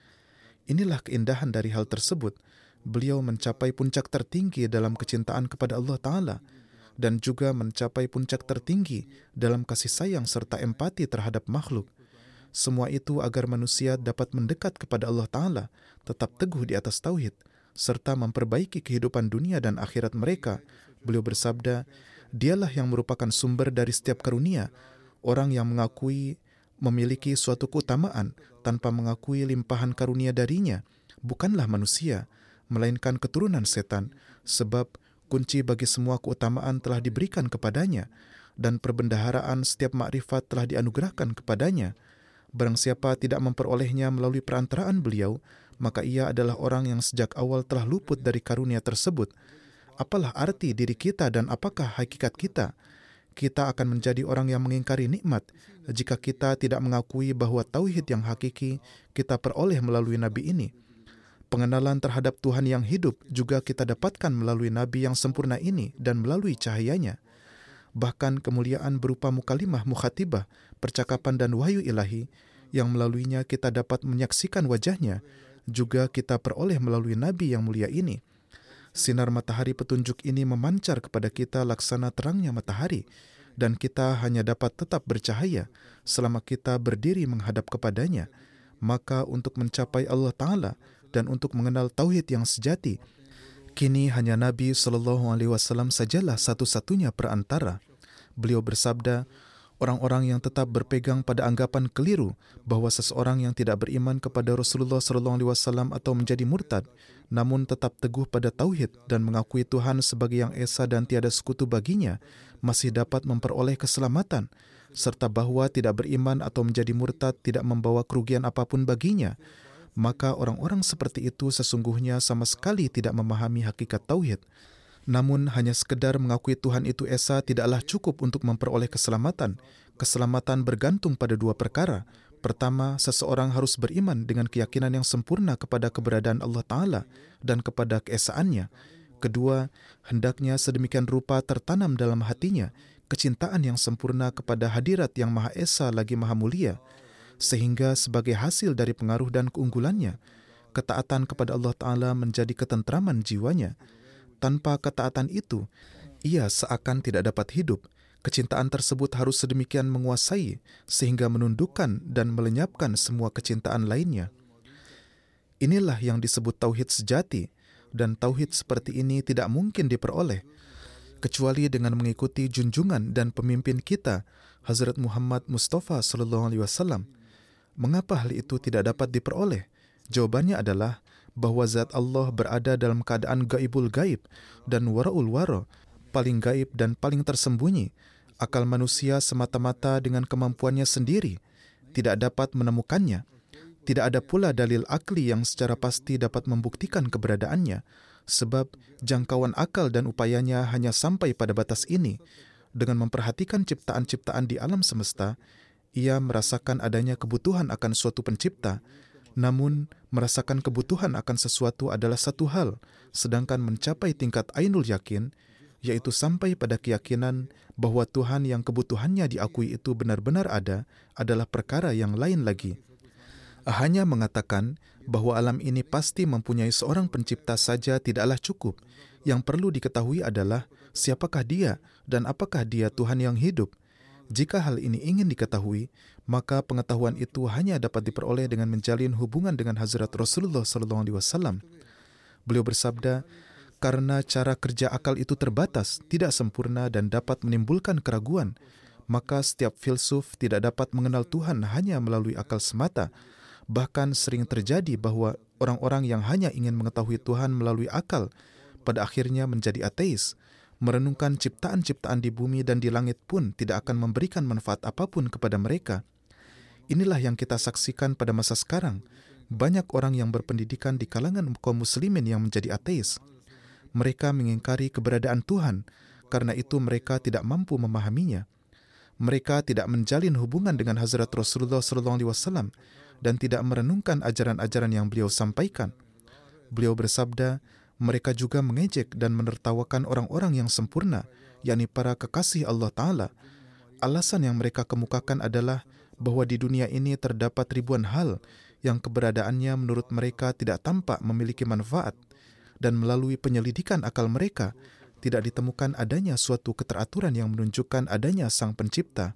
Inilah keindahan dari hal tersebut. Beliau mencapai puncak tertinggi dalam kecintaan kepada Allah Ta'ala, dan juga mencapai puncak tertinggi dalam kasih sayang serta empati terhadap makhluk. Semua itu agar manusia dapat mendekat kepada Allah Ta'ala, tetap teguh di atas tauhid, serta memperbaiki kehidupan dunia dan akhirat mereka. Beliau bersabda, "Dialah yang merupakan sumber dari setiap karunia. Orang yang mengakui memiliki suatu keutamaan tanpa mengakui limpahan karunia darinya bukanlah manusia, melainkan keturunan setan, sebab kunci bagi semua keutamaan telah diberikan kepadanya, dan perbendaharaan setiap makrifat telah dianugerahkan kepadanya. Barang siapa tidak memperolehnya melalui perantaraan beliau, maka ia adalah orang yang sejak awal telah luput dari karunia tersebut. Apalah arti diri kita dan apakah hakikat kita? Kita akan menjadi orang yang mengingkari nikmat jika kita tidak mengakui bahwa tauhid yang hakiki kita peroleh melalui Nabi ini. Pengenalan terhadap Tuhan yang hidup juga kita dapatkan melalui Nabi yang sempurna ini dan melalui cahayanya. Bahkan kemuliaan berupa mukalimah mukhatibah, percakapan dan wahyu ilahi yang melaluinya kita dapat menyaksikan wajahnya, juga kita peroleh melalui Nabi yang mulia ini. Sinar matahari petunjuk ini memancar kepada kita laksana terangnya matahari, dan kita hanya dapat tetap bercahaya selama kita berdiri menghadap kepadanya. Maka untuk mencapai Allah Ta'ala dan untuk mengenal tauhid yang sejati, kini hanya Nabi Shallallahu Alaihi Wasallam sajalah satu-satunya perantara. Beliau bersabda, orang-orang yang tetap berpegang pada anggapan keliru bahwa seseorang yang tidak beriman kepada Rasulullah Shallallahu Alaihi Wasallam atau menjadi murtad, namun tetap teguh pada tauhid dan mengakui Tuhan sebagai yang esa dan tiada sekutu baginya, masih dapat memperoleh keselamatan, serta bahwa tidak beriman atau menjadi murtad tidak membawa kerugian apapun baginya. Maka orang-orang seperti itu sesungguhnya sama sekali tidak memahami hakikat tauhid. Namun hanya sekedar mengakui Tuhan itu esa tidaklah cukup untuk memperoleh keselamatan. Keselamatan bergantung pada dua perkara. Pertama, seseorang harus beriman dengan keyakinan yang sempurna kepada keberadaan Allah Ta'ala dan kepada keesaannya. Kedua, hendaknya sedemikian rupa tertanam dalam hatinya kecintaan yang sempurna kepada hadirat yang Maha Esa lagi Maha Mulia, sehingga sebagai hasil dari pengaruh dan keunggulannya, ketaatan kepada Allah Ta'ala menjadi ketentraman jiwanya. Tanpa ketaatan itu, ia seakan tidak dapat hidup. Kecintaan tersebut harus sedemikian menguasai sehingga menundukkan dan melenyapkan semua kecintaan lainnya. Inilah yang disebut tauhid sejati, dan tauhid seperti ini tidak mungkin diperoleh kecuali dengan mengikuti junjungan dan pemimpin kita, Hazrat Muhammad Mustafa Sallallahu Alaihi Wasallam. Mengapa hal itu tidak dapat diperoleh? Jawabannya adalah bahwa zat Allah berada dalam keadaan gaibul gaib dan waraul wara, paling gaib dan paling tersembunyi. Akal manusia semata-mata dengan kemampuannya sendiri tidak dapat menemukannya. Tidak ada pula dalil akli yang secara pasti dapat membuktikan keberadaannya, sebab jangkauan akal dan upayanya hanya sampai pada batas ini. Dengan memperhatikan ciptaan-ciptaan di alam semesta, ia merasakan adanya kebutuhan akan suatu pencipta. Namun, merasakan kebutuhan akan sesuatu adalah satu hal, sedangkan mencapai tingkat ainul yakin, yaitu sampai pada keyakinan bahwa Tuhan yang kebutuhannya diakui itu benar-benar ada, adalah perkara yang lain lagi. Hanya mengatakan bahwa alam ini pasti mempunyai seorang pencipta saja tidaklah cukup. Yang perlu diketahui adalah siapakah dia dan apakah dia Tuhan yang hidup. Jika hal ini ingin diketahui, maka pengetahuan itu hanya dapat diperoleh dengan menjalin hubungan dengan Hazrat Rasulullah sallallahu alaihi wasallam. Beliau bersabda, karena cara kerja akal itu terbatas, tidak sempurna dan dapat menimbulkan keraguan, maka setiap filsuf tidak dapat mengenal Tuhan hanya melalui akal semata. Bahkan sering terjadi bahwa orang-orang yang hanya ingin mengetahui Tuhan melalui akal, pada akhirnya menjadi ateis. Merenungkan ciptaan-ciptaan di bumi dan di langit pun tidak akan memberikan manfaat apapun kepada mereka. Inilah yang kita saksikan pada masa sekarang. Banyak orang yang berpendidikan di kalangan kaum muslimin yang menjadi ateis. Mereka mengingkari keberadaan Tuhan, karena itu mereka tidak mampu memahaminya. Mereka tidak menjalin hubungan dengan Hazrat Rasulullah sallallahu alaihi wasallam dan tidak merenungkan ajaran-ajaran yang beliau sampaikan. Beliau bersabda, mereka juga mengejek dan menertawakan orang-orang yang sempurna, yakni para kekasih Allah Ta'ala. Alasan yang mereka kemukakan adalah bahwa di dunia ini terdapat ribuan hal yang keberadaannya menurut mereka tidak tampak memiliki manfaat, dan melalui penyelidikan akal mereka, tidak ditemukan adanya suatu keteraturan yang menunjukkan adanya Sang Pencipta.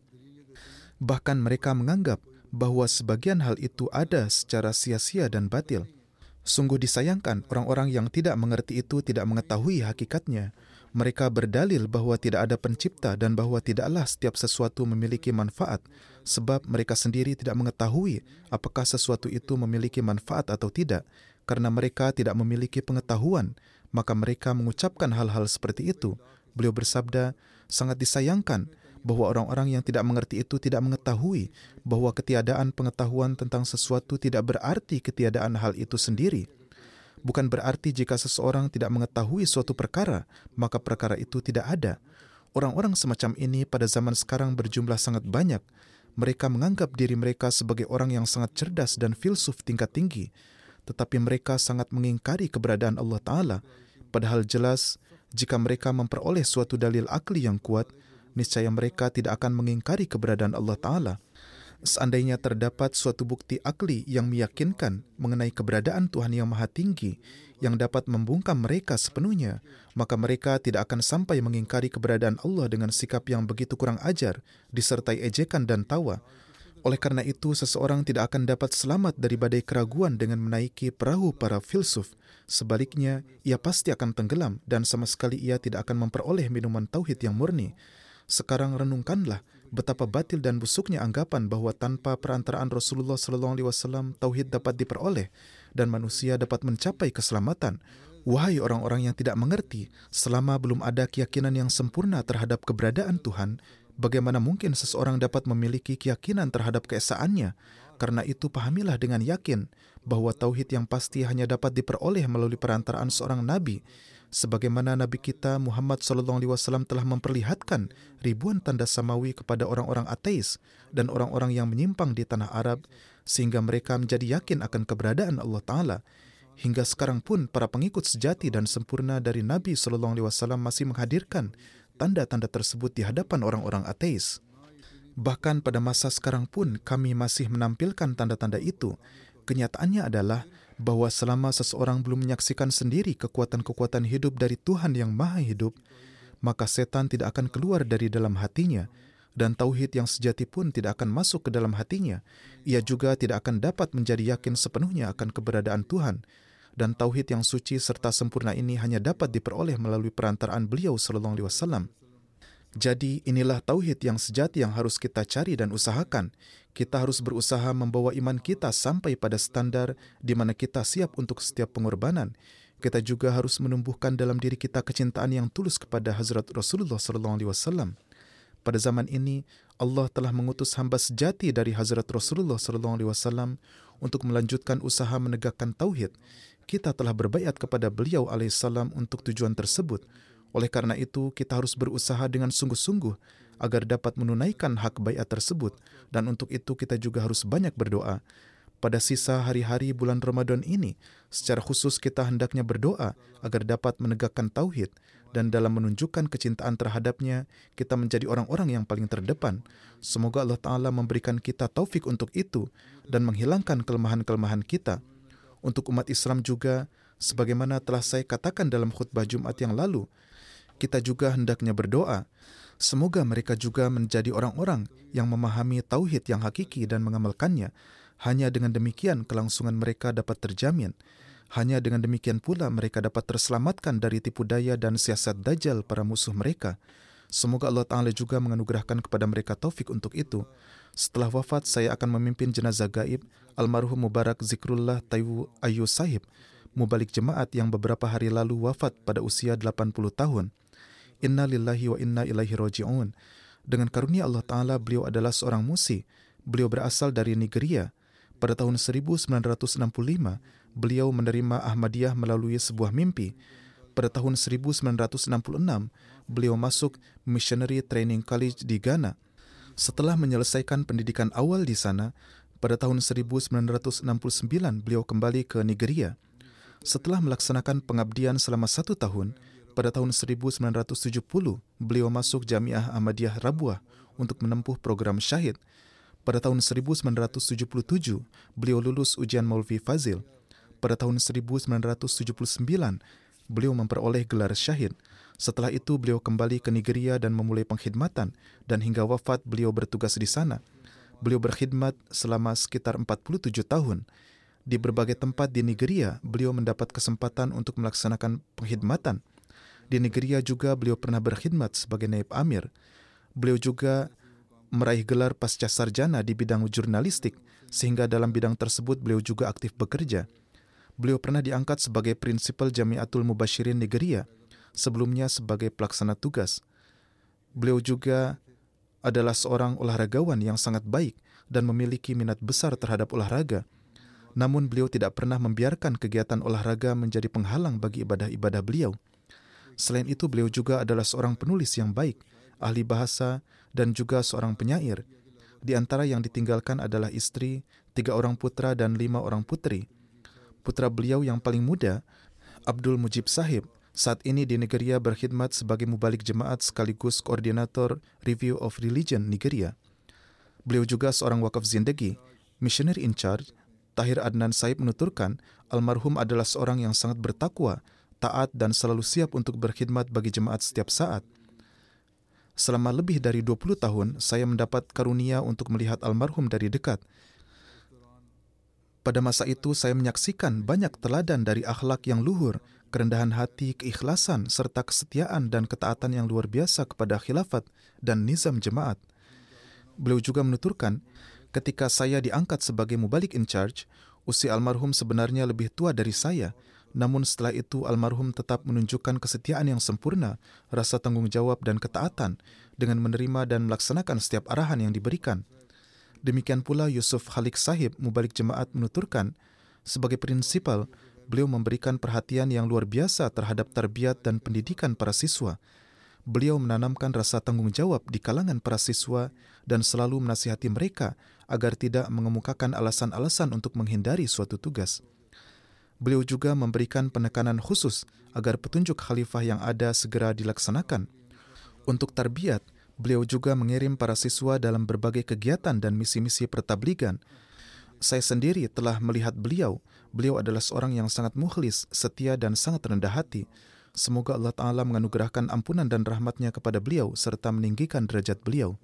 Bahkan mereka menganggap bahwa sebagian hal itu ada secara sia-sia dan batil. Sungguh disayangkan orang-orang yang tidak mengerti itu tidak mengetahui hakikatnya. Mereka berdalil bahwa tidak ada pencipta dan bahwa tidaklah setiap sesuatu memiliki manfaat, sebab mereka sendiri tidak mengetahui apakah sesuatu itu memiliki manfaat atau tidak. Karena mereka tidak memiliki pengetahuan, maka mereka mengucapkan hal-hal seperti itu. Beliau bersabda, sangat disayangkan bahwa orang-orang yang tidak mengerti itu tidak mengetahui bahwa ketiadaan pengetahuan tentang sesuatu tidak berarti ketiadaan hal itu sendiri. Bukan berarti jika seseorang tidak mengetahui suatu perkara, maka perkara itu tidak ada. Orang-orang semacam ini pada zaman sekarang berjumlah sangat banyak. Mereka menganggap diri mereka sebagai orang yang sangat cerdas dan filsuf tingkat tinggi, tetapi mereka sangat mengingkari keberadaan Allah Ta'ala. Padahal jelas, jika mereka memperoleh suatu dalil akli yang kuat, niscaya mereka tidak akan mengingkari keberadaan Allah Ta'ala. Seandainya terdapat suatu bukti akli yang meyakinkan mengenai keberadaan Tuhan yang Maha Tinggi yang dapat membungkam mereka sepenuhnya, maka mereka tidak akan sampai mengingkari keberadaan Allah dengan sikap yang begitu kurang ajar, disertai ejekan dan tawa. Oleh karena itu, seseorang tidak akan dapat selamat dari badai keraguan dengan menaiki perahu para filsuf. Sebaliknya, ia pasti akan tenggelam dan sama sekali ia tidak akan memperoleh minuman tauhid yang murni. Sekarang renungkanlah betapa batil dan busuknya anggapan bahwa tanpa perantaraan Rasulullah sallallahu alaihi wasallam tauhid dapat diperoleh dan manusia dapat mencapai keselamatan. Wahai orang-orang yang tidak mengerti, selama belum ada keyakinan yang sempurna terhadap keberadaan Tuhan, bagaimana mungkin seseorang dapat memiliki keyakinan terhadap keesaannya? Karena itu pahamilah dengan yakin bahwa tauhid yang pasti hanya dapat diperoleh melalui perantaraan seorang nabi. Sebagaimana Nabi kita Muhammad sallallahu alaihi wasallam telah memperlihatkan ribuan tanda samawi kepada orang-orang ateis dan orang-orang yang menyimpang di tanah Arab, sehingga mereka menjadi yakin akan keberadaan Allah Ta'ala. Hingga sekarang pun para pengikut sejati dan sempurna dari Nabi sallallahu alaihi wasallam masih menghadirkan tanda-tanda tersebut di hadapan orang-orang ateis. Bahkan pada masa sekarang pun kami masih menampilkan tanda-tanda itu. Kenyataannya adalah bahwa selama seseorang belum menyaksikan sendiri kekuatan-kekuatan hidup dari Tuhan yang Maha Hidup, maka setan tidak akan keluar dari dalam hatinya, dan tauhid yang sejati pun tidak akan masuk ke dalam hatinya. Ia juga tidak akan dapat menjadi yakin sepenuhnya akan keberadaan Tuhan, dan tauhid yang suci serta sempurna ini hanya dapat diperoleh melalui perantaraan beliau sallallahu alaihi wasallam. Jadi inilah tauhid yang sejati yang harus kita cari dan usahakan. Kita harus berusaha membawa iman kita sampai pada standar di mana kita siap untuk setiap pengorbanan. Kita juga harus menumbuhkan dalam diri kita kecintaan yang tulus kepada Hazrat Rasulullah sallallahu alaihi wasallam. Pada zaman ini, Allah telah mengutus hamba sejati dari Hazrat Rasulullah sallallahu alaihi wasallam untuk melanjutkan usaha menegakkan tauhid. Kita telah berbaiat kepada beliau alaihissalam untuk tujuan tersebut. Oleh karena itu, kita harus berusaha dengan sungguh-sungguh agar dapat menunaikan hak baiat tersebut, dan untuk itu kita juga harus banyak berdoa. Pada sisa hari-hari bulan Ramadan ini, secara khusus kita hendaknya berdoa agar dapat menegakkan tauhid dan dalam menunjukkan kecintaan terhadapnya, kita menjadi orang-orang yang paling terdepan. Semoga Allah Ta'ala memberikan kita taufik untuk itu dan menghilangkan kelemahan-kelemahan kita. Untuk umat Islam juga, sebagaimana telah saya katakan dalam khutbah Jumat yang lalu, kita juga hendaknya berdoa. Semoga mereka juga menjadi orang-orang yang memahami tauhid yang hakiki dan mengamalkannya. Hanya dengan demikian kelangsungan mereka dapat terjamin. Hanya dengan demikian pula mereka dapat terselamatkan dari tipu daya dan siasat dajjal para musuh mereka. Semoga Allah Ta'ala juga menganugerahkan kepada mereka taufik untuk itu. Setelah wafat, saya akan memimpin jenazah gaib almarhum Mubarak Zikrullah Taiwu Ayu Sahib, mubalik jemaat yang beberapa hari lalu wafat pada usia delapan puluh tahun. Inna lillahi wa inna ilaihi roji'un. Dengan karunia Allah Ta'ala, beliau adalah seorang musi. Beliau berasal dari Nigeria. Pada tahun seribu sembilan ratus enam puluh lima, beliau menerima Ahmadiyah melalui sebuah mimpi. Pada tahun seribu sembilan ratus enam puluh enam, beliau masuk Missionary Training College di Ghana. Setelah menyelesaikan pendidikan awal di sana, pada tahun seribu sembilan ratus enam puluh sembilan beliau kembali ke Nigeria. Setelah melaksanakan pengabdian selama satu tahun, pada tahun seribu sembilan ratus tujuh puluh, beliau masuk Jamiah Ahmadiyah Rabuah untuk menempuh program syahid. Pada tahun seribu sembilan ratus tujuh puluh tujuh, beliau lulus ujian Maulvi Fazil. Pada tahun seribu sembilan ratus tujuh puluh sembilan, beliau memperoleh gelar syahid. Setelah itu, beliau kembali ke Nigeria dan memulai pengkhidmatan, dan hingga wafat beliau bertugas di sana. Beliau berkhidmat selama sekitar empat puluh tujuh tahun. Di berbagai tempat di Nigeria, beliau mendapat kesempatan untuk melaksanakan pengkhidmatan. Di Nigeria juga beliau pernah berkhidmat sebagai naib amir. Beliau juga meraih gelar pasca sarjana di bidang jurnalistik, sehingga dalam bidang tersebut beliau juga aktif bekerja. Beliau pernah diangkat sebagai prinsipal Jamiatul Mubashirin Nigeria, sebelumnya sebagai pelaksana tugas. Beliau juga adalah seorang olahragawan yang sangat baik dan memiliki minat besar terhadap olahraga. Namun beliau tidak pernah membiarkan kegiatan olahraga menjadi penghalang bagi ibadah-ibadah beliau. Selain itu, beliau juga adalah seorang penulis yang baik, ahli bahasa, dan juga seorang penyair. Di antara yang ditinggalkan adalah istri, tiga orang putra, dan lima orang putri. Putra beliau yang paling muda, Abdul Mujib Sahib, saat ini di Nigeria berkhidmat sebagai mubalik jemaat sekaligus koordinator Review of Religion Nigeria. Beliau juga seorang wakaf zindagi, missionary in charge. Tahir Adnan Saib menuturkan, almarhum adalah seorang yang sangat bertakwa, taat, dan selalu siap untuk berkhidmat bagi jemaat setiap saat. Selama lebih dari dua puluh tahun, saya mendapat karunia untuk melihat almarhum dari dekat. Pada masa itu, saya menyaksikan banyak teladan dari akhlak yang luhur, kerendahan hati, keikhlasan, serta kesetiaan dan ketaatan yang luar biasa kepada khilafat dan nizam jemaat. Beliau juga menuturkan, ketika saya diangkat sebagai mubalik in charge, usia almarhum sebenarnya lebih tua dari saya. Namun setelah itu almarhum tetap menunjukkan kesetiaan yang sempurna, rasa tanggung jawab dan ketaatan dengan menerima dan melaksanakan setiap arahan yang diberikan. Demikian pula Yusuf Khalik Sahib, mubalik jemaat, menuturkan, sebagai prinsipal, beliau memberikan perhatian yang luar biasa terhadap tarbiyat dan pendidikan para siswa. Beliau menanamkan rasa tanggung jawab di kalangan para siswa dan selalu menasihati mereka agar tidak mengemukakan alasan-alasan untuk menghindari suatu tugas. Beliau juga memberikan penekanan khusus agar petunjuk khalifah yang ada segera dilaksanakan. Untuk tarbiyat, beliau juga mengirim para siswa dalam berbagai kegiatan dan misi-misi pertabligan. Saya sendiri telah melihat beliau. Beliau adalah seorang yang sangat mukhlis, setia, dan sangat rendah hati. Semoga Allah Ta'ala menganugerahkan ampunan dan rahmatnya kepada beliau serta meninggikan derajat beliau.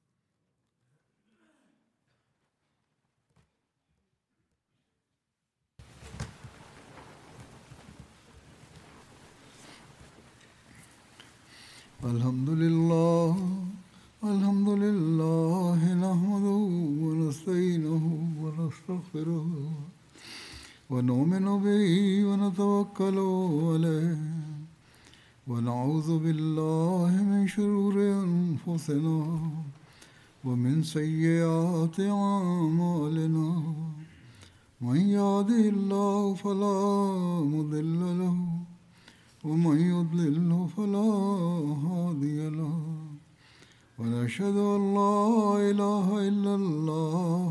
Alhamdulillah, alhamdulillah, nahmaduhu wa nasta'inuhu wa nastaghfiruh, wa nu'minu bihi wa natawakkalu alayhi, wa na'udhu billahi min shururi anfusina, wa min sayyiati a'malina. Man yahdihillahu fala mudilla lahu, ومن يضلل فلا هادي له ونشهد أن لا إله إلا الله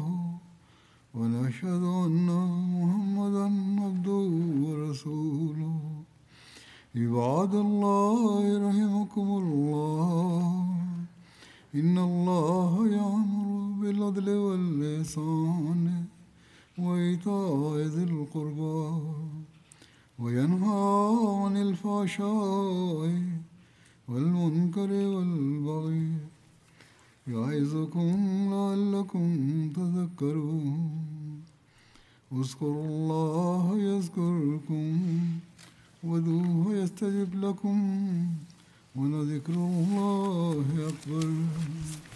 ونشهد أن محمدا عبده ورسوله عباد الله رحمكم الله إن الله يأمر بالعدل والإحسان وإيتاء ذي القربى وينهى عن الفحشاء والمنكر والبغي يعظكم لعلكم تذكرون اذكروا الله يذكركم وادعوه يستجب لكم ولذكر الله أكبر.